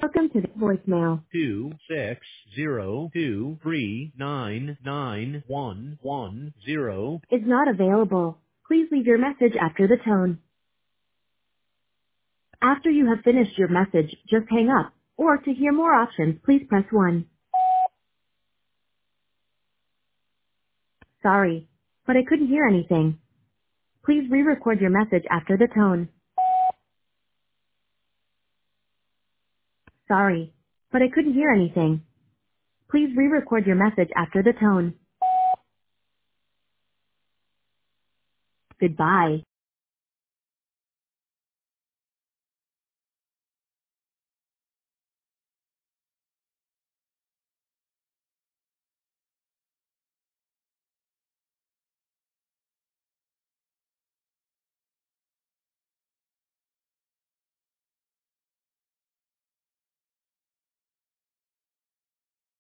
Welcome to the voicemail. 2602399110 Is not available. Please leave your message after the tone. After you have finished your message, just hang up. Or to hear more options, please press 1. Sorry, but I couldn't hear anything. Please re-record your message after the tone. Sorry, but I couldn't hear anything. Please re-record your message after the tone. Goodbye.